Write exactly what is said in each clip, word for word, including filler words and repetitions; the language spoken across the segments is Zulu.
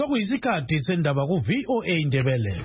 sokuyisikhathi sendaba ku V O A Ndebele.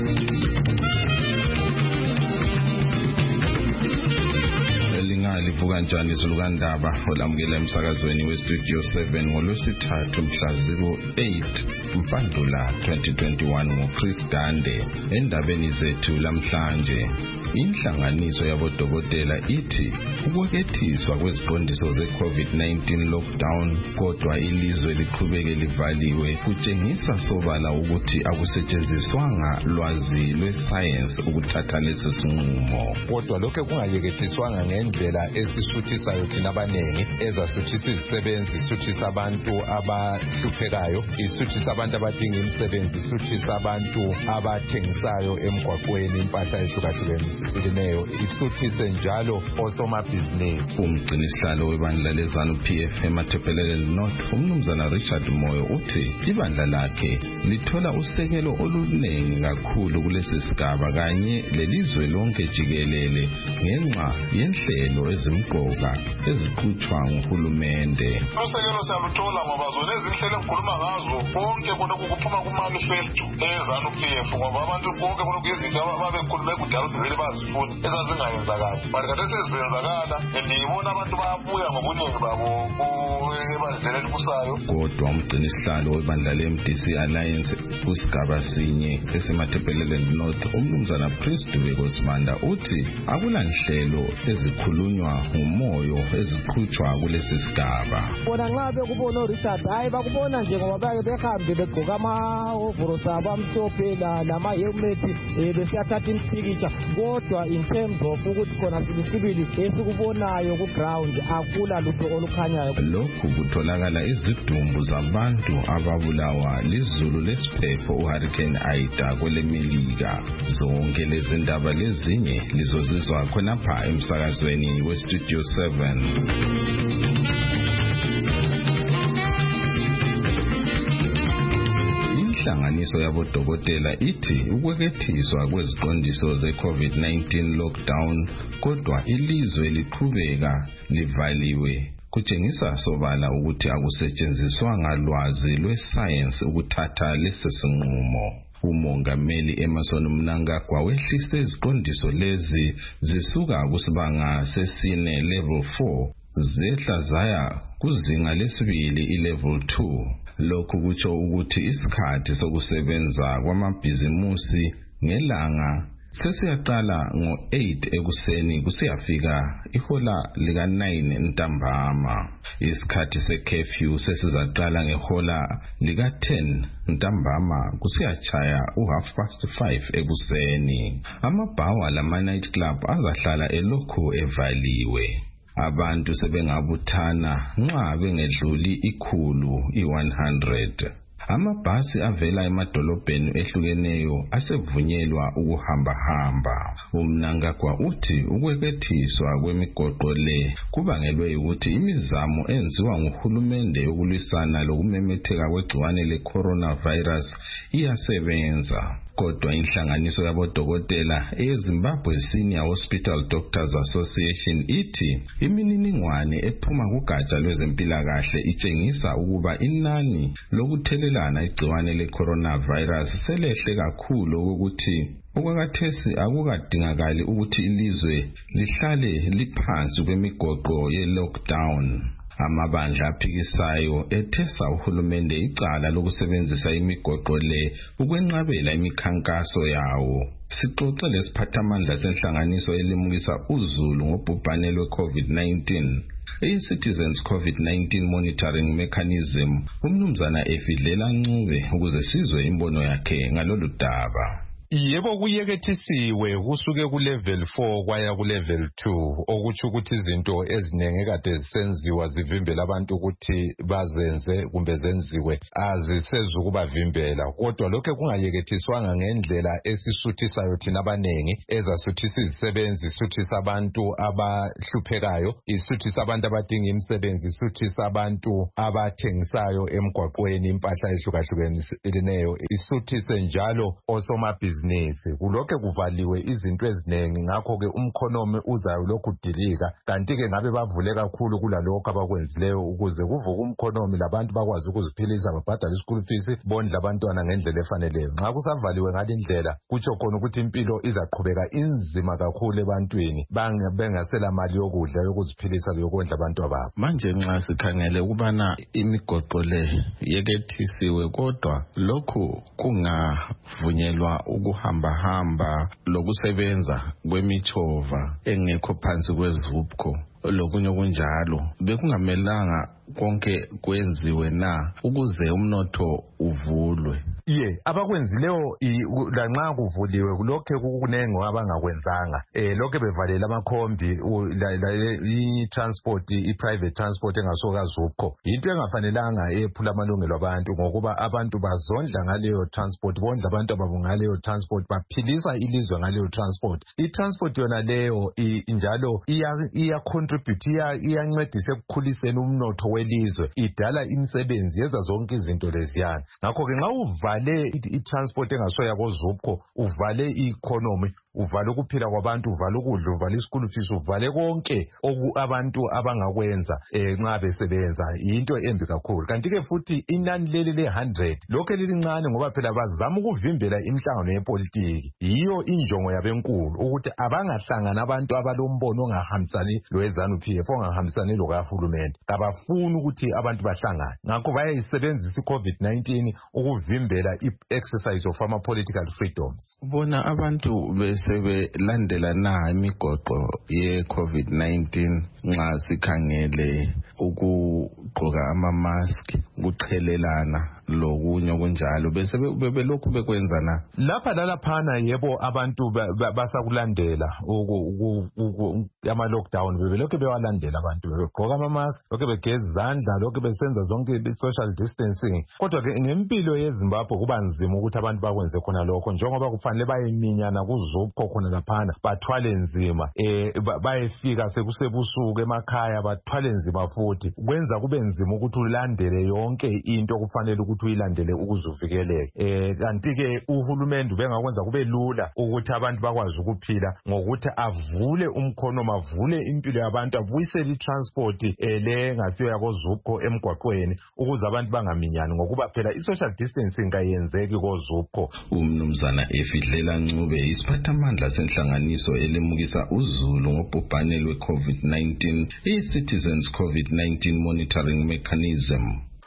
Livuka kanjani izulukandaba olamukela emsakazweni westudio seven ngolwesithathu mhla zero eight Mpandula twenty twenty-one ngoChris Dande. Endabeni zethu lamhlanje, inhlanganiso yabodokotela ithi ukwekethiswa kweziqondiso ze-COVID nineteen lockdown kodwa ilizwe liqhubeke livaliwe kutshengisa sobala ukuthi akusetshenziswanga lwazi lwesayensi ukuthatha lesi sinqumo. Kodwa lokho kungayekethiswanga ngendlela esisuthisayo thina abaningi, ezasuthisa izisebenzi, isuthisa abantu abahluphekayo, isuthisa abantu abadinga imisebenzi, isuthisa abantu abathengisayo emgwaqweni impahla ehlukahlukeneyo, isuthise njalo osomabhizinisi. Umgcinisihlalo webandla lezanu P F eMathebhelele North, umnumzana Richard Moyo, uthi ibandla lakhe lithola usekelo olunengi kakhulu kulesi sigaba kanye lelizwe lonke jikelele ngenxa yenhlelo ezimqoka eziqhutshwa nguhulumende. Usekelo siyaluthola ngoba zona ezinhlelo engikhuluma ngazo konke konke kuphuma kumanifesto ezanu P F, ngoba abantu konke konke izinto ababekhulume kudala vele bazifuna ezazingayenzakali, but kade sezenzakala ndiyibona abantu bayabuya ngobuningi babo ebandleni elibusayo. Kodwa umgcinisihlalo webandla le-M D C Alliance kusigaba sinye esemathebhelele North, umnumzana Prince Dubeko Sibanda, uthi akulanhlelo ezikhulunywa ngumoyo eziqhutshwa kulesi sigaba. Bona nxa bekubona uRichard hayi bakubona nje ngoba bake behambe begqoka ama-overalls abo amhlophe nama-helmet besiyathatha impikitsha, kodwa in terms of ukuthi khona sibisibili esikubonayo ku-ground akula lutho olukhanyayo. Lokhu kutholakala izidumbu zabantu ababulawa lizulu lesiphepho uHurricane Ida kwelemelika. Zonke lezi ndaba lezinye lizozizwa khonapha emsakazweni westudio seven. Inhlanganiso yabodokotela ithi ukwekethiswa kweziqondiso ze-COVID nineteen lockdown kodwa ilizwe liqhubeka livaliwe kutshengisa sobala ukuthi akusetshenziswanga lwazi lwesayensi ukuthatha lesi sinqumo. Umongameli Emerson Mnangagwa wehlise iziqondiso lezi zisuka kusibanga sesine level four zehla zaya kuzinga lesibili i-level two. Lokhu kutsho ukuthi isikhathi sokusebenza kwamabhizimusi ngelanga sesiyaqala ngo eight ekuseni kusiyafika ihola lika nine ntambama. Isikhathi se-curfew sesizaqala ngehola lika ten ntambama kusiyachaya u-half past five ekuseni. Amabhawa lama-night club azahlala elokhu evaliwe. Abantu sebengabuthana nxa bengedluli ikhulu i-one hundred. Amabhasi avela emadolobheni ehlukeneyo asevunyelwa ukuhamba hamba. Umnangagwa uthi ukwekethiswa kwemigoqo le kubangelwe ukuthi imizamo enziwa nguhulumende yokulwisana lokumemetheka kwegciwane le-coronavirus iyasebenza. Kodwa inhlanganiso yabodokotela eZimbabwe Senior Hospital Doctors Association ithi imininingwane ephuma kugatsha lwezempilakahle itshengisa ukuba inani lokuthelelana igciwane le-coronavirus selehle kakhulu ukuthi okwakhathesi akukadingakali ukuthi ilizwe lihlale liphansi kwemigoqo ye-lockdown. Amabandla aphikisayo ethesa uhulumende icala lokusebenzisa imigoqo le ukwenqabela imikhankaso yawo. Sixoxe lesiphathamandla senhlanganiso elimukisa uzulu ngobhubhane lwe-COVID nineteen. I-Citizens COVID nineteen Monitoring Mechanism, umnumzana Efidlela Ncube, ukuze sizwe imbono yakhe ngalolu daba. Yebo kuyekethisiwe kusuke ku level four kwaya ku level two, okuthi ukuthi izinto ezinenge kade zisenziwa zivimbela abantu ukuthi bazenze kumbe zenziwe azisezukuba vimbela. Kodwa lokho kungayekethiswanga ngendlela esisuthisayo thina abaningi, ezasuthisa izisebenzi, isuthisa abantu abahluphekayo, isuthisa abantu abadinga imisebenzi, isuthisa abantu abathengisayo emgwaqweni impahla ehlukahlukeneyo, isuthise njalo osomabhizinisi amabhizinisi kulokho kuvaliwe izinto eziningi ngakho ke umkhonomi uzayo lokhu dilika kanti ke ngabe bavule kakhulu kulalokho abakwenzileyo ukuze kuvuke umkhonomi labantu bakwazi ukuziphilisa babhadala ischool fees bondla abantwana ngendlela efaneleyo. Nxa kusavaliwe ngalindlela kutsho khona ukuthi impilo izaqhubeka inzima kakhulu ebantwini bengasela mali yokudla yokuziphilisa yokondla abantu ababo. Manje nxa sikhangele ukubana imigoqo le yekethisiwe kodwa lokhu kungavunyelwa ukuhamba hamba lokusebenza kwemichova engekho phansi kwezupco lokunye okunjalo bekungamelanga konke kwenziwe na ukuze umnotho uvulwe. Ye abakwenzileyo lanxa kuvuliwe kulokho kukunenge abangakwenzanga eh lokho bevalela amakhombi i-transport i-private transport engasoka zupco into engafanelanga ephula amalungelo abantu ngokuba abantu bazondla ngaleyo transport bondla abantu ababo ngaleyo transport baphilisa ilizwe ngaleyo transport. I-transport yona leyo njalo iya contribute iyancedisa ekukhuliseni umnotho welizwe idala imisebenzi yenza zonke izinto leziyana. Ngakho ke nxa uvale i-transport engasoya kozupco uvale i-economy uvale ukuphila kwabantu uvale ukudla uvale ischool fees uvale konke abantu abangakwenza nxa besebenza into embi kakhulu. Kanti ke futhi inani leli le one hundred lokho lilincane ngoba phela bazama ukuvimbela imihlangano yepolitiki yiyo injongo yabenkulu ukuthi abangahlangana abantu abalombono ongahambisani loweZANU P F ongahambisani lokahulumende abafuni ukuthi abantu bahlangane. Ngakho bayayisebenzisa i-COVID nineteen ukuvimbela i-exercise of ama-political freedoms. Bona abantu besebelandela na imigoqo ye-COVID nineteen nxa sikhangele ukugqoka ama-mask ukuqhelelana lokunye okunjalo bese bebelokhu bekwenzana lapha lalaphana yebo abantu basakulandela ama-lockdown bebelokhu bewalandela abantu begqoka ama-mask lokhu begeza izandla lokhu besenza zonke social distancing kodwa ke ngempilo yeZimbabwe kuba nzima ukuthi abantu bakwenze khona lokho njengoba kufanele bayeminyana kuzupco khona laphana bathwale nzima eh bayefika sekusebusuku emakhaya bathwale nzima futhi kwenza kube nzima ukuthi ulandele yonke into okufanele ukuthi uyilandele ukuzuvikeleke. Eh kanti ke uhulumende bengakwenza kube lula ukuthi abantu bakwazi ukuphila ngokuthi avule umkhonomi avule impilo yabantu abuyisele i-transport ele ngasiyo yakozupco emgwaqweni ukuze abantu bangaminyani ngokuba phela i-social distancing kayenzeki kozupco. Umnumzana Efidlela Ncube isiphathamandla senhlanganiso elimukisa uzulu ngobhubhane lwe-COVID nineteen i-Citizens COVID nineteen Monitoring Mechanism.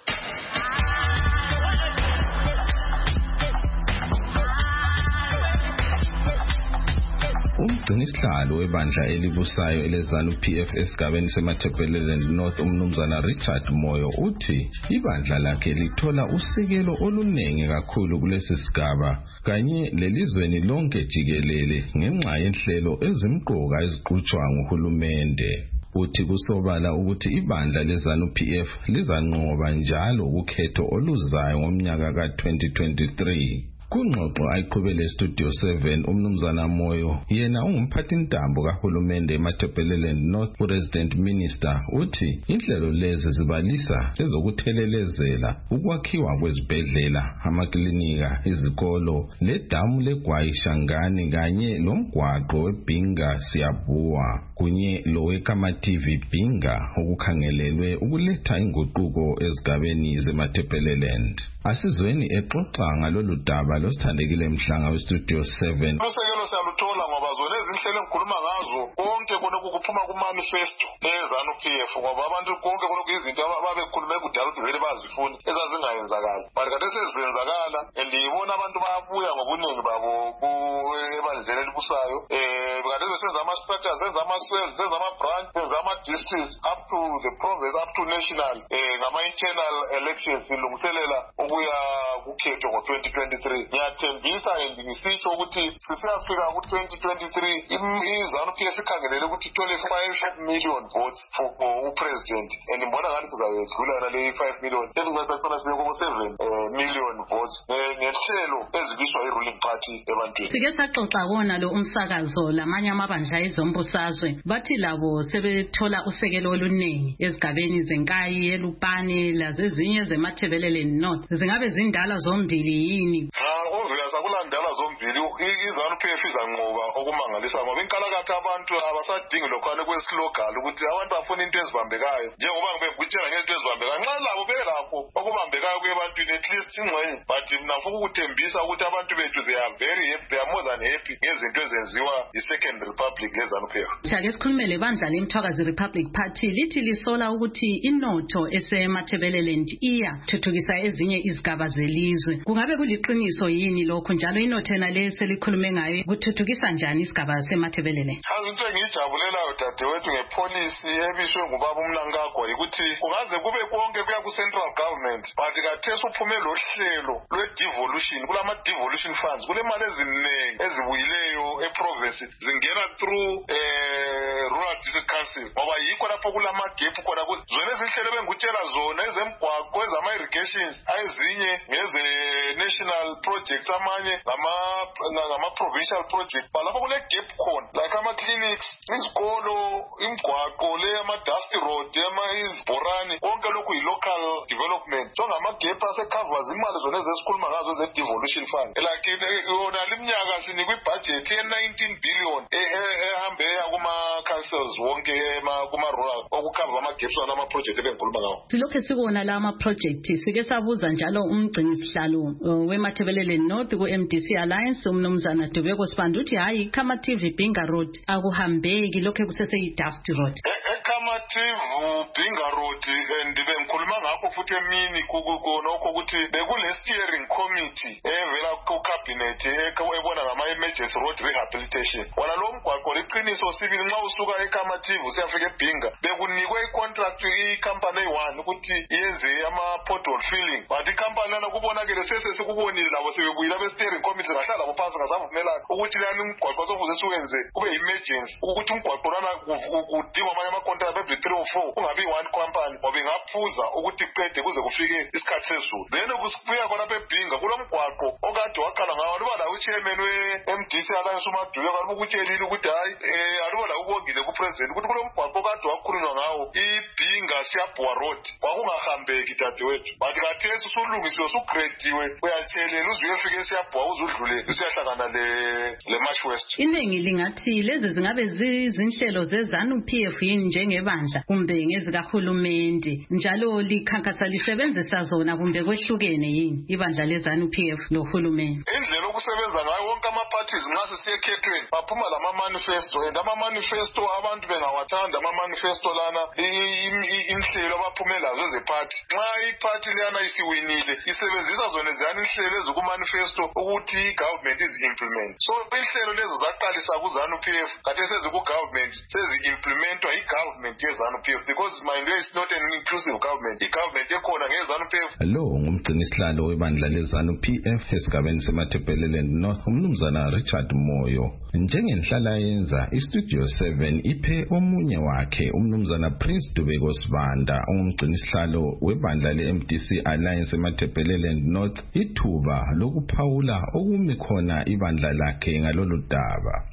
Umgcinisihlalo webandla elibusayo eleZANU P F esigabeni seMatabeleland North umnumzana Richard Moyo uthi ibandla lakhe lithola usekelo olunengi kakhulu kulesi sigaba kanye lelizweni lonke jikelele ngenxa yenhlelo ezimqoka eziqhutshwa nguhulumende. Uthi kusobala ukuthi ibandla leZANU P F lizanqoba njalo ukhetho oluzayo ngomnyaka ka twenty twenty-three. Kungxoxo ayiqhubele Studio seven umnumzana Moyo yena ungumphathintambo kahulumende eMatabeleland North President Minister uthi inhlelo lezi zibalisa ezokuthelelezela ukwakhiwa kwezibhedlela amaklinika izikolo ledamu leGwayi Shangani kanye lomgwaqo weBhinga Siyabuwa kunye loweKamathi Bhinga okukhangelelwe ukuletha inguquko ezigabeni zeMatabeleland. Asizweni exoxa ngalolu daba losithandekile Mhlanga weStudio seven. Usekelo siyaluthola ngoba zona ezinhlelo engikhuluma ngazo konke konke kuphuma kumanifesto eZANU P F ngoba abantu konke konke izinto ababekhulume kudala ukuthi vele bazifuna ezazingayenzakala. But kade sezenzakala and ibona abantu bayabuya ngobuningi babo ebandleni elibusayo. Eh kade sesenza ama-structures, senza ama-cells, senza ama-branch, senza ama-districts up to the province up to national eh ngama-internal elections silungiselela ukuya kukhetho ngo twenty twenty-three. Ngiyathembisa and ngisitsho ukuthi sisiyafika ku twenty twenty-three iZANU P F ikhangelele ukuthi ithole five million votes for upresident and ngibona ngathi sizayedlula le five million ezingasaqala sibe ku seven million votes ngehlelo ezibiswa i-ruling party ebantwini. Sike saxoxa kona lo umsakazo lamanye amabandla ezombusazwe bathi labo sebethola usekelo oluningi ezigabeni zeNkayi eLupane lazezinye zeMatabeleland North zingabe zindala zombili yini? Ah, ovela kulandala zombili iZANU P F izanqoba okumangalisa ngoba inkalakatha abantu abasadingi lokhane kwesilogal ukuthi abantu bafuna into ezibambekayo njengoba ngibekutshela ngento ezibambekayo nxa labo belakho okubambekayo kwebantwini at least ingxenye but nafuna ukuthembisa ukuthi abantu bethu they are very happy, they are more than happy ngezinto ezenziwa yi-Second Republic yeZANU P F. Sake sikhulume lebandla leMthwakazi Republic Party lithi lisola ukuthi inotho esemathebeleland iya thuthukisa ezinye izigaba zelizwe. Kungabe kuliqiniso yini lokho njalo inotho nale selikhulume ngayo kuthuthukisa njani isigaba semathebeleland? Azinto engijabulelayo dadewethu ngepolicy ebishwe ngubaba uMnangagwa ukuthi kungaze kube konke kuya ku-central government but kathesi uphume lo hlelo lwe-devolution kulama devolution funds kule mali eziningi ezibuyileyo eprovince zingena through eh rural district councils ngoba yikho lapho kulama gap khona zona ezihlelo bengutshela zona ezemgwaqo ezama-irrigations ezinye ngeze national projects amanye ngama provincial projects balapho kule gap khona like ama-clinics izikolo imgwaqo le ama-dusty road izibhorani konke lokhu yi-local development so ngama-gap asecover imali zona ezesikhuluma ngazo ze-devolution fund like yona liminyaka sinikwa ibudget ye-nineteen billion ehambe eya kuma-councils wonke kuma-rural okukhava ama-gaps wana ama-project ebengikhuluma ngawo. Silokhu sikubona la ama-project sike sabuza njalo umgcinisihlalo weMathebeleland North ku-M D C Alliance umnumzana Dubeko Sibanda uthi hayi Khamative Bhinga Road akuhambeki lokho kuseseyi-Dust Road. Khamative Bhinga Road and bengikhuluma ngakho futhi emini nokho ukuthi bekule steering committee evela ku-cabinet ebona ngama-emergency road rehabilitation wona lo mgwaqo liqiniso sibili nxa usuka eKhamative usiyafika eBhinga bekunikwe i-contract i-company eyi-one ukuthi yenze ama-pothole filling but i-company lana kubonakele sesesikubonile labo sebebuyile abe-steering committee ngahlala labo phansi ngasavumelana ukuthi lani umgwaqo sofuze siwenze kube emergency ukuthi umgwaqo lana kudingwa amanye ama-contract every three or four kungabi one company ngoba ingaphuza ukuthi kuqede kuze kufike isikhathi sezulu then kusibuya khonapha eBhinga kulo mgwaqo okade wakhala ngawo aluba la uchairman we-M D C Alliance uMaduyo kalibe ukutshelile ukuthi hayi um aluba la ubongile kupresident ukuthi kulo mgwaqo okade wakhulunywa ngawo iBhinga Siyabhuwa Road kwakungahambeki dadewethu but kathesi usulungisiwe usugrediwe uyatshelela uze uyefika eSiyabhuwa uze udlule usiyahlangana le-Marsh West. Iningi lingathi lezi zingabe zizinhlelo zeZANU P F yini njengebandla kumbe ngezikahulumende njalo likhankasa lisebenzisa zona kumbe kwehlukene yini ibandla leZANU P F nohulumende? Indlela okusebenza ngayo wonke ama-parties nxa sesiyekhethweni baphuma lama-manifesto and ama-manifesto abantu bengawathanda ama-manifesto lana inhlelo abaphume lazo ezephathi nxa iphathi leyana isiwinile isebenzisa zona eziyana inhlelo eziku-manifesto ukuthi i-government izi-implement so inhlelo lezo zaqalisa ku-ZANU P F kade seziku-government sezi-implementwa i-government ye-ZANU P F because mind is not an inclusive government i-government ekhona nge-ZANU P F. Lo ngumgcinisihlalo webandla le-ZANU P F esigabeni semathebeleland North umnumzana Richard Moyo. Njengenhlala yenza iStudio seven iphe omunye wakhe umnumzana Prince Dubeko Sibanda ongumgcinisihlalo webandla le-M D C Alliance emathebeleland North ithuba lokuphawula okumi khona ibandla lakhe ngalolu daba.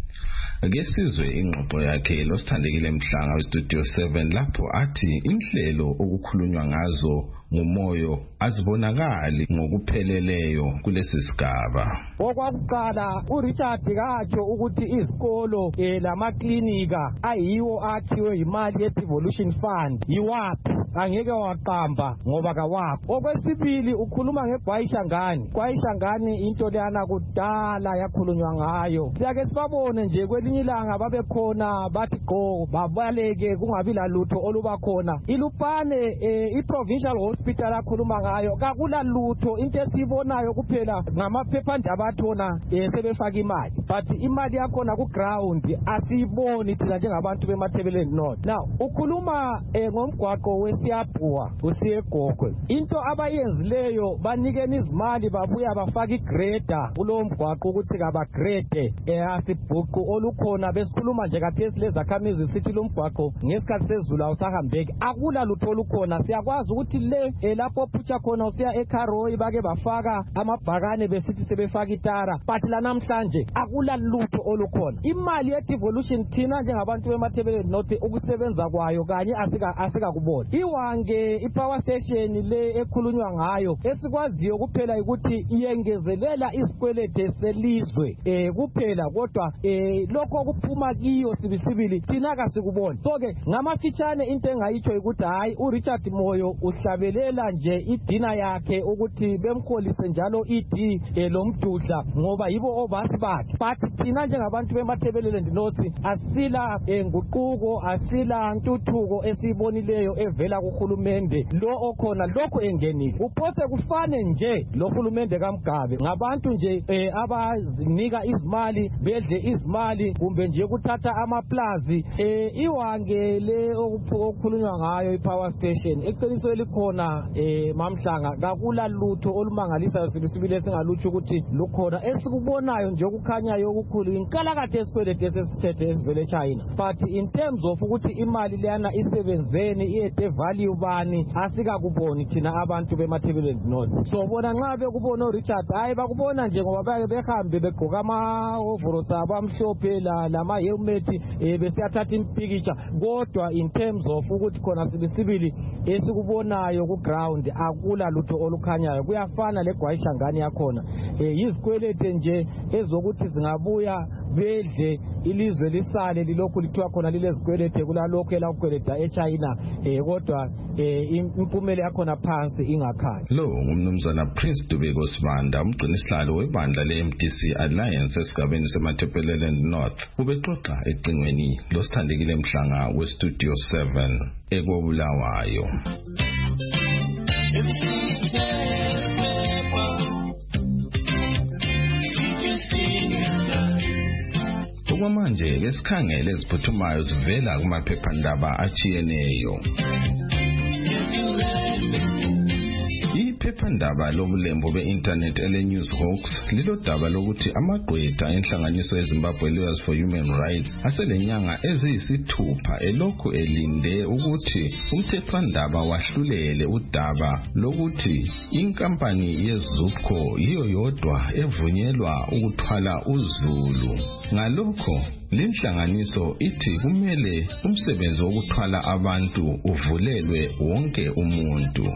Ngesizwe ingxoxo yakhe losithandekile Mhlanga weStudio seven lapho athi inhlelo okukhulunywa ngazo ngumoyo azibonakali ngokupheleleyo kulesi sigaba. Okwakuqala uRichard katsho ukuthi izikolo lamaklinika ayiwo akhiwe imali ye-devolution fund yiwaphi angeke waqamba ngoba kawaphi. Okwesibili ukhuluma ngeGwayishangani. Gwayishangani into leyana kudala yakhulunywa ngayo siyake sibabone nje kwelinye ilanga babekhona bathi gqo babaleke kungabi lalutho oluba khona. iLupane i-provincial hospital akhuluma ngayo kakula lutho into esibonayo kuphela ngamaphephandaba athona sebefaka imali but imali yakhona ku ground asiyiboni thina njengabantu beMathebeleland North. Now ukhuluma ngomgwaqo weSiyabhuwa usiyeGogwe into abayenzileyo banikeni izimali babuya bafaka igreda kulo mgwaqo ukuthi kabagrade asibhuqu olukhona besikhuluma nje kathesi lezakhamizi sithi lo mgwaqo ngesikhathi sezulu awusahambeki akula lutho olukhona. Siyakwazi ukuthi le lapho phutsha khona usiya eKharoyi bake bafaka amabhakane besithi sebefaka itara but la namhlanje akula lutho olukhona. Imali ye-devolution thina njengabantu beMathebeleland North ukusebenza kwayo kanye asika asikakubona. iwange ipower station le ekhulunywa ngayo esikwaziyo kuphela ukuthi iyengezelela isikwelede selizwe eh kuphela kodwa eh lokho kuphuma kiyo sibisibili thina kasikubona so ke ngamafitshane into engayitsho ukuthi hayi uRichard Moyo uhlabelela nje idina yakhe ukuthi bemkholise njalo idi eh, lomdudla ngoba yibo obasi bakhe but thina njengabantu bemathebelele ndinothi asila eh, nguquko asila ntuthuko esibonileyo evela kuhulumende lo okhona lokho engenile uphose kufane nje lo hulumende kaMgabe ngabantu nje eh, abanika izimali bedle izimali kumbe nje kuthatha amaplazi eh, iwange le okukhulunywa ngayo ipower station eqiniso elikhona eh, mamhlanga kakula lutho olumangalisayo sibisibile singalutsho ukuthi lukhona esikubonayo nje okukhanyayo okukhulu inkalakade esikwelede sesithethe esivele eChina but in terms of ukuthi imali leyana isebenzeni iyede value bani asikakuboni thina abantu bemathebeleni north so bona nxa bekubona uRichard hayi bakubona nje ngoba bake behambe begqoka ama overalls abo amhlophe la lama helmet eh, besiyathatha impicture kodwa in terms of ukuthi khona sibisibili esikubonayo ku ground akula lutho olukhanyayo kuyafana legwayishangani yakhona eh, yizikwelede nje ezokuthi zingabuya bedle ilizwe lisale lilokhu lithiwa khona lilezikwelede kulalokho elakweleda eChina eh kodwa eh impumela yakhona phansi ingakhanya lo ngumnumzana Prince Dubeko Sibanda umgcini sihlalo webandla le M D C Alliance esigabeni seMathebeleland North ubexoxa ecingweni losithandekile mhlanga we Studio seven ekobulawayo okwamanje ke sikhangele eziphuthumayo zivela kumaphephandaba achiyeneyo iphephandaba lobulembo be-internet ele-News Hawks lilodaba lokuthi amagqwetha enhlanganiso yeZimbabwe Lawyers for Human Rights aselenyanga eziyisithupha elokhu elinde ukuthi umthethwandaba wahlulele udaba lokuthi inkampani yeZupco yiyo yodwa evunyelwa ukuthwala uZulu. Ngalokho lenhlanganiso ithi kumele umsebenzi wokuthwala abantu uvulelwe wonke umuntu.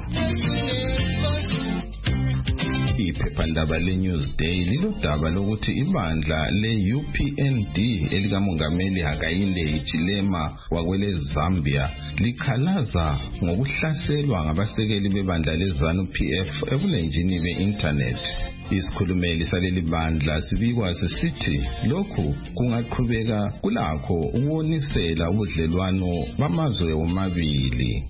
Iphephandaba le-Newsday lilodaba lokuthi ibandla le-U P N D elikamongameli Hakainde Hichilema wakwele Zambia likhalaza ngokuhlaselwa ngabasekeli bebandla leZANU P F ebulenjini be-internet. Isikhulumeli saleli bandla sibikwa sisithi lokhu kungaqhubeka kulakho ukuwonisela ubudlelwano bamazwe omabili.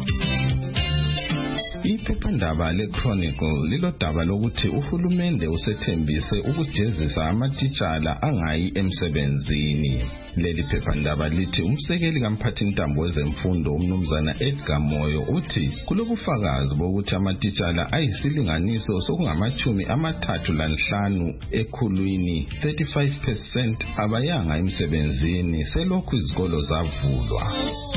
Iphephandaba le-Chronicle lilodaba lokuthi uhulumende usethembise ukujezisa amatitshala angayi emsebenzini. Leli phephandaba lithi umsekeli kamphathintambo wezemfundo umnumzana Edgar Moyo uthi kulobufakazi bokuthi amatitshala ayisilinganiso sokungamachumi amathathu lanhlanu ekhulwini thirty-five percent abayanga emsebenzini selokhu izikolo zavulwa.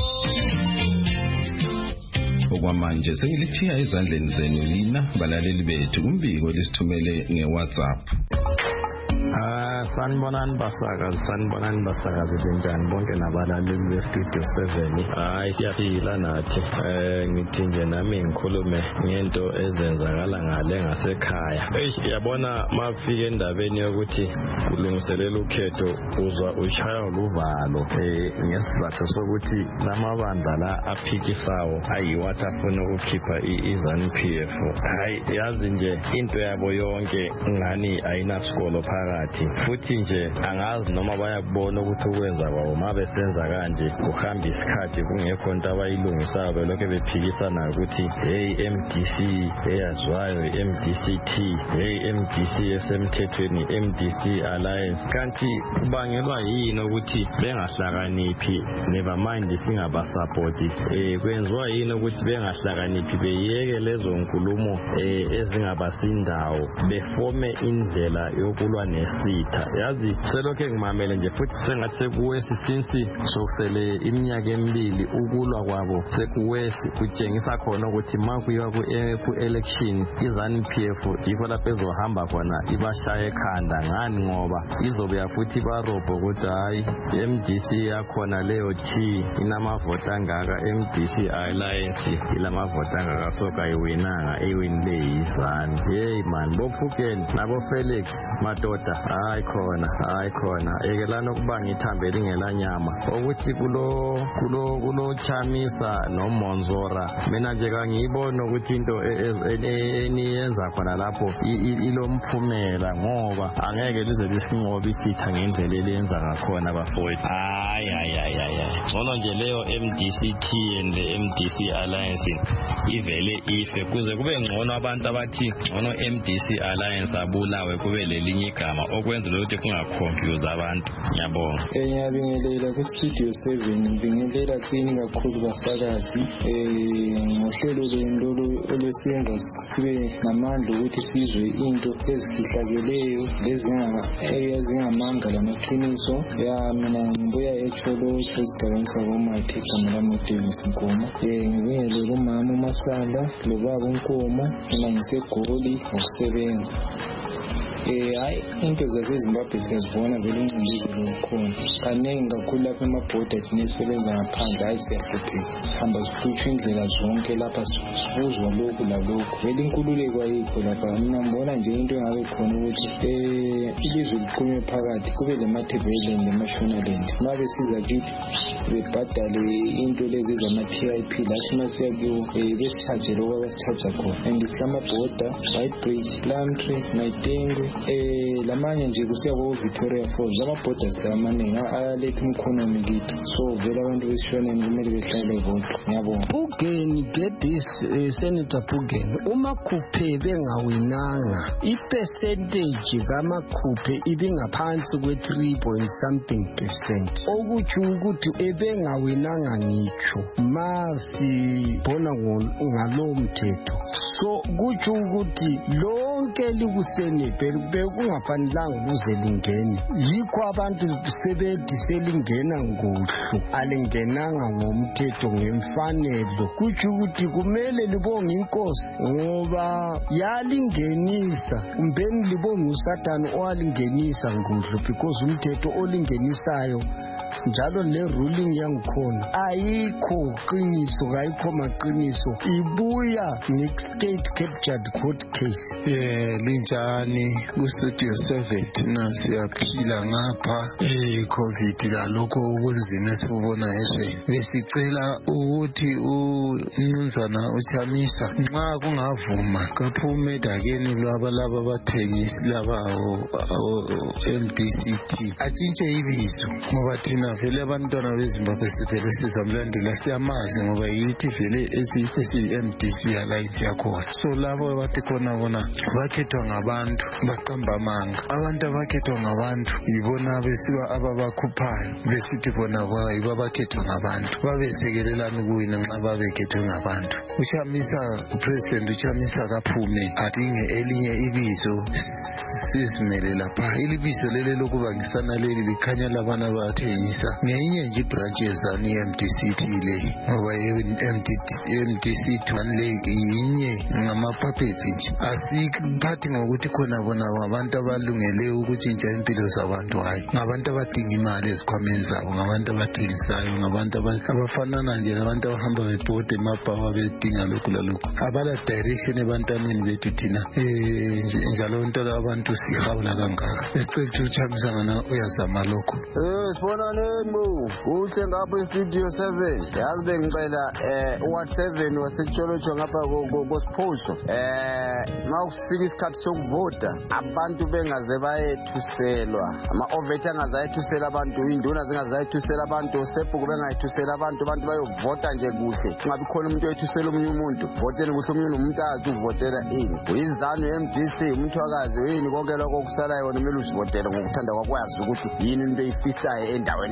Okwamanje sengilithiya ezandleni zenu lina balaleli bethu umbiko lisithumele ngeWhatsApp. Ah, sanibonani basakazi, sanibonani basakazi njani bonke nabalaleli beStudio seven. Hayi siyaphila nathi. Eh ngithi nje nami ngikhulume ngento ezenzakala ngale ngasekhaya. Eh yabona mafike endabeni yokuthi kulungiselela ukhetho uzwa ushaya luvalo eh ngesizathu sokuthi namabandla la aphikisawo ayiwathi afuna ukukhipha iZANU P F. Hayi yazi nje into yabo yonke ngani ayinasikolo phakathi. Futhi nje angazi noma bayakubona ukuthi ukwenza kwabo mabe senza kanje kuhamba isikhathi kungekho into abayilungisayo belokho bephikisana ukuthi hey M D C eyazwayo M D C T hey M D C esemthethweni M D C Alliance kanti kubangelwa yini ukuthi bengahlakaniphi never mind singabasupport eh kwenziwa yini ukuthi bengahlakaniphi beyeke lezo nkulumo eh ezingabasindawo befome indlela yokulwa nesitha yazi selokhe ngimamele nje futhi sengathi sekuwesi since sokusele iminyaka emibili ukulwa kwabo sekuwesi kutshengisa khona ukuthi makuyiwa ku-election i-ZANU P F yikho lapho ezohamba khona ibashaya ekhanda ngani ngoba izobuya futhi barobho ukuthi hayi M D C yakhona leyo T inamavota angaka, M D C Alliance ilamavota angaka, soka iwinanga iwinile yi-ZANU. Hey man, bophukeni nabo Felix madoda hayi khona hayi khona ekelana ukuba ngithambele ingelanyama ukuthi kulo kulo kulo Chamisa noMonzora mina nje kangiyibona ukuthi into eniyenza khona lapho ilomphumela ngoba angeke lize lisinqobe isitha ngendlela elenza ngakhona bafowethu. Hayi hayi hayi hayi ngcono nje leyo M D C T and M D C Alliance ivele ife kuze kube ngcono abantu abathi ngcono M D C Alliance abulawe kube lelinye igama okwenza ukuthi kungaconfuse abantu. Ngiyabonga. Eh ngiyabingelela ku Studio seven, ngibingelela kini kakhulu basakazi eh ngohlelo lwendolo olesenza sibe namandla ukuthi sizwe into ezifihlakeleyo lezingaka ezingamanga lamaqiniso ya mina ngibuya eCholo esigabeni sakoMathi igama lami uDavis Nkomo. Eh ngibingelela umama uMasanda lobaba uNkomo mina ngisegoli ngokusebenza. Eh hayi into zaseZimbabwe siyazibona vele uncindezelo ukhona kaningi kakhulu lapha emabhoda nisebenza ngaphandle hayi siyahlupheka sihamba sikhutshwa indlela zonke lapha sibuzwa lokhu lalokhu vele inkululeko ayikho lapha. Mina ngibona nje into engabe khona ukuthi eh ilizwe liqume phakathi kube lemathebele nemashonaland mabe siza kithi bebhadale into lezi zama-T I P lathi masiya kiwo besicharge lokho abasicharge khona and islamabhoda White Bridge Plumtree Maitengo eh lamanye nje kusiya ku Victoria Falls amabhoda amaningi aletha umkhonomi kithi so vele abantu besishoneni kumele behlale bodwa. Ngiyabonga. Bugeni get this uh, Senator Bugeni umakhuphe bengawinanga ipercentage kaMakhuphe ibingaphansi kwe three point something percent okuthi ukuthi ebengawinanga ngitsho masibona ngalo mthetho so kuthi ukuthi lonke likusenebhe bekungafanelanga ukuze lingene yikho abantu sebethi selingena ngohlu alingenanga ngomthetho ngemfanelo kuthi ukuthi kumele libonge inkosi ngoba yalingenisa umbeni libonge uSathane owalingenisa ngohlu because umthetho olingenisayo njalo le ruling yangikhona ayikho qiniso ayikho maqiniso ibuya nge-state captured court case. Eh linjani ku Studio seven thina siyaphila ngapha eh covid lalokho okunzima esibona eshe besicela ukuthi uMnumzana uChamisa nxa kungavuma kaphume dakeni lwaba laba bathengisi laba M D C T atshintshe ibizo ngoba thina vele abantwana beZimbabwe sivele sizamlandela siyamazi ngoba yithi vele esi-M D C Alliance yakhona so labo bathi khona bona bakhethwa ngabantu baqamba amanga abantu abakhethwa ngabantu yibona besiba ababakhuphayo besithi bona yibo abakhethwa ngabantu babesekelelana ukuwina nxa babekhethwe ngabantu. uChamisa uPresident uChamisa kaphume adinge elinye ibizo sizimele lapha ilibizo lele lokuba ngisana leli likhanya labana bathengisa ngenye nje branch yezani M D C T le ngoba M D C le yinye ngamapuppets nje asiphathi ngokuthi khona bona abantu abalungele ukutshintsha impilo zabantu hayi ngabantu abadinga imali ezikhwameni zabo ngabantu abathengisayo ngabantu abafanana nje nabantu abahamba bebhode emabhawa bedinga lokhu lalokhu abala direction ebantwaneni bethu thina eh njalo into abantu sihawula kangaka esicela ukuthi uChamisa ngana uyazama lokho. Eh sibonane mo uhle ngapha eStudio seven yazi bengicela eh Ward seven wasecholocho ngapha koSiphoso eh mawufika isikhathi sokuvota abantu bengaze bayethuselwa ama oveta angaze ayethusela abantu induna zingaze ayethusela abantu sepuku bengayethusela abantu abantu bayovota nje kuhle ngabe khona umuntu oyethusela omunye umuntu votele kuhle omunye umuntu azi uvotela ini uyizanu M D C umuntu akazi yini konke lokho kusalayo wona kumele usivotele ngokuthanda kwakwazi ukuthi yini into eyifisayo endaweni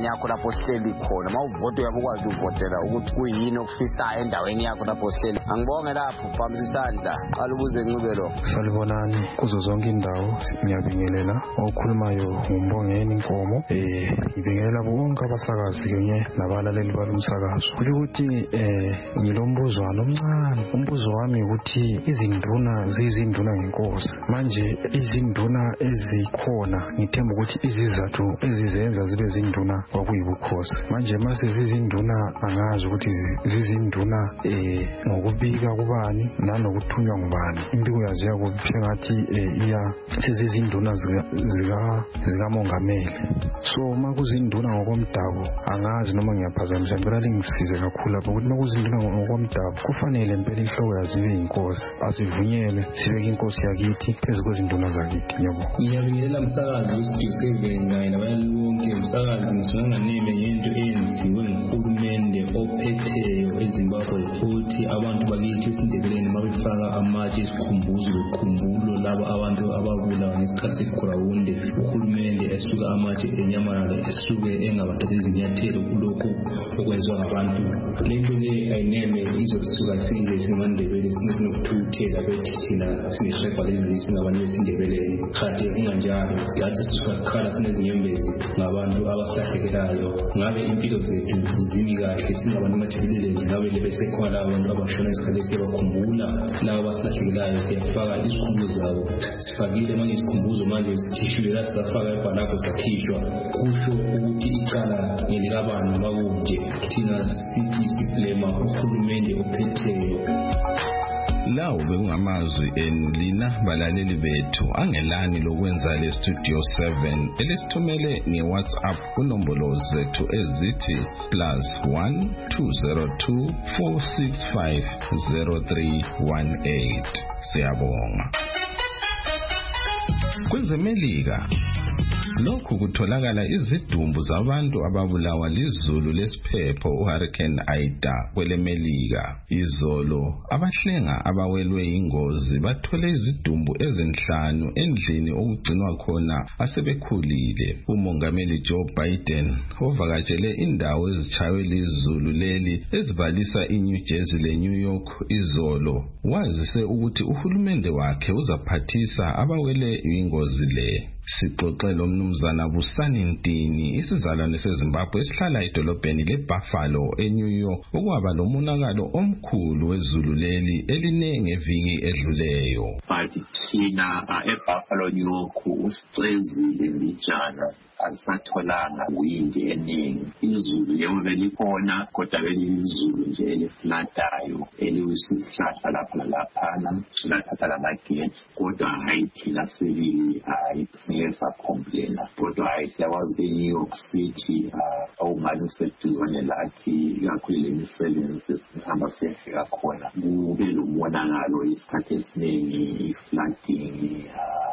endaweni yakho lapho sihleli khona mawuvota uyabe ukwazi ukuvotela ukuthi kuyini okufisayo endaweni yakho lapho sihleli. Angibonge lapho phambili isandla qala ubuze ncube lo. Salibonani kuzo zonke indawo ngiyabingelela okhulumayo ngumbongeni Nkomo eh ngibingelela bonke abasakazi kunye nabalaleli balumsakazo. Ukuthi eh ngilombuzwana omncane. Umbuzo wami ukuthi izinduna zizinduna ngenkosi. Manje izinduna ezikhona ngithemba ukuthi izizathu ezizenza zibe zinduna kwakuyibukhosi. Manje mase zizinduna angazi ukuthi zizinduna eh ngokubika kubani nanokuthunywa ngubani. Impiko yaziya kuphe ngathi iya sezizinduna zika zika mongameli. So makuzinduna ngokomdabu angazi noma ngiyaphazamisa ngicela lingisize kakhulu lapho ukuthi makuzinduna ngokomdabu kufanele impela inhloko yazibe inkosi asivunyelwe sibeke inkosi yakithi phezu kwezinduna zakithi. Ngiyabonga. Ngiyabingelela msakazi weStudio seven kanye nabayali bonke. Msakazi ngisuka neme ngento eyenziwe nguhulumende ophetheyo eZimbabwe ukuthi abantu bakithi esindebeleni babefaka amatshe esikhumbuzo lokhumbulo labo abantu ababulawa ngesikhathi seGrawunde. Uhulumende esuka amatshe enyamala esuke engabathatha izinyathelo kulokhu okwenzwa ngabantu. Lento le ayineme izosuka size siMandebele sinesinokuthukela bethi thina sineshefa lezi singabantu besindebeleni. Khathi kunganjalo yathi sisuka sikhala sinezinyembezi ngabantu abasahlekelayo. Ngabe impilo zethu zimi kahle singabantu mathebeleni ngabe lebesekhona abantu abashona isikhathi sebakhumbula labo basahlekelayo siyafaka isikhumbuzo zabo. Sifakile manje isikhumbuzo manje sikhishwe la safaka ebhalapho sakhishwa kusho ukuthi icala ngelikabantu makunje thina sithi siblema uhulumende ophetheyo. Lawo bekungamazwi enu lina balaleli bethu angelani lokwenza le Studio seven elisithumele ngeWhatsApp kunombolo zethu ezithi plus one two zero two four six five zero three one eight. Siyabonga. KwezeMelika lokhu kutholakala izidumbu zabantu ababulawa lizulu lesiphepho uHurricane Ida kweleMelika. Izolo abahlenga abawelwe ingozi bathole izidumbu ezinhlanu endlini okugcinwa khona asebekhulile. Umongameli Joe Biden ovakatshele indawo ezitshaywe lizulu leli ezibalisa iNew Jersey leNew York izolo wazise ukuthi uhulumende wakhe uzaphathisa abawele ingozi le. Sixoxele umnumzana Busani Ntini isizalwane seZimbabwe esihlala edolobheni leBuffalo eNew York okwaba lomonakalo omkhulu wezulu leli eline ngeviki edluleyo. Bathi thina eBuffalo New York usicezile mbijana asatholanga uyinde eningi. Izulu yebo belikhona kodwa belizulu nje eliflatayo eliwisihlahla lapha laphana silathatha lamagetsi kodwa hayi thina sibili hayi singeke sakomplena kodwa hayi siyakwazi eNew York City awumani useduzane lathi kakhulu lemisebenzi sihamba siyafika khona kube lomonakalo isikhathi esiningi i-flooding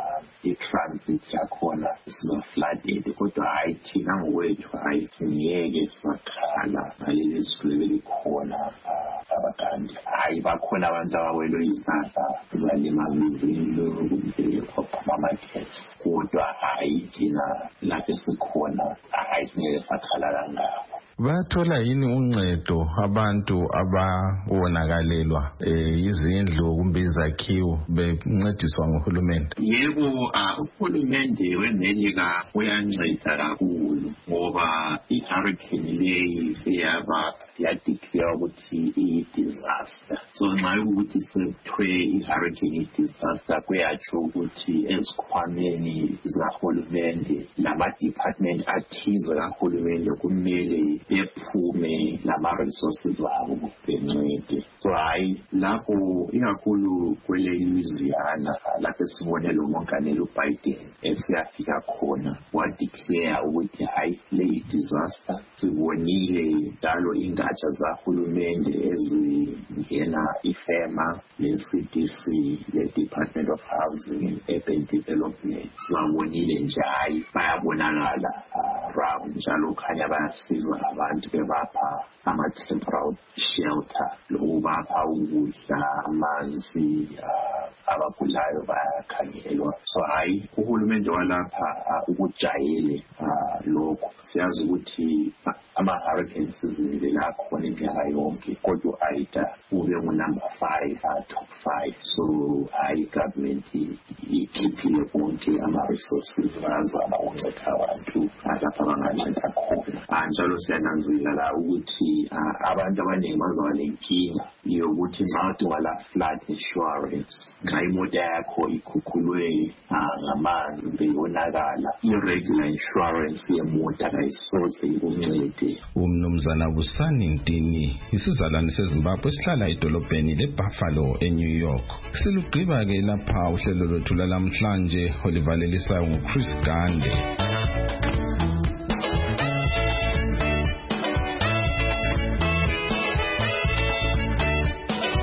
i-transit yakhona sino-flooded kodwa hayi thina ngokwethu hayi singeke sakhala ngaleli zulu belikhona abakandi. Hayi bakhona abantu abawelwe izandla zalimaza izindlu kumbe kwaphuma amagetsi kodwa hayi thina lapho sikhona hayi singeke sakhala kangako. Bathola yini uncedo abantu abawonakalelwa izindlu kumbe izakhiwo bencediswa nguhulumende? Yebo, uhulumende weMelika uyanceda kakhulu ngoba i-hurricane leyi eyaba yadeclare ukuthi i-disaster. So nxa ukuthi sekuthiwe i-hurricane i-disaster kuyatsho ukuthi ezikhwameni zikahulumende lama-department athize kahulumende kumele bephume lama-resources wabo bencede. So hayi lapho ikakhulu kwele Louisiana lapho sibone lo mongameli uBiden esiyafika khona wadeclare ukuthi hayi le disaster sibonile njalo ingatsha zahulumende ezingena iFEMA le-C D C le-Department of Housing and Urban Development sibonile nje hayi bayabonakala round njalo khanya bayasiza abantu bebapha ama-temporal shelter lokubapha ukudla amanzi abagulayo bayakhangelwa. So hayi uhulumende walapha ukujayele lokho. Siyazi ukuthi ama-hurricane season akhona iminyaka yonke kodwa ayida ube ngu-number five top five. So hayi government ikhiphile bonke ama-resources bazama ukunceda abantu lapha banganceda khona. Njalo siyananzelela ukuthi abantu abaningi bazaba nenkinga yokuthi ngathi wala flood insurance nxa imoto yakho ikhukhulwe ngamanzi beyonakala, i-regular insurance yemoto kayisoze ikuncede. Umnumzana Busani Ntini isizalwane seZimbabwe esihlala edolobheni leBuffalo eNew York. Silugqiba ke lapha uhlelo lwethu lalamhlanje olivalelisayo nguChris Gande.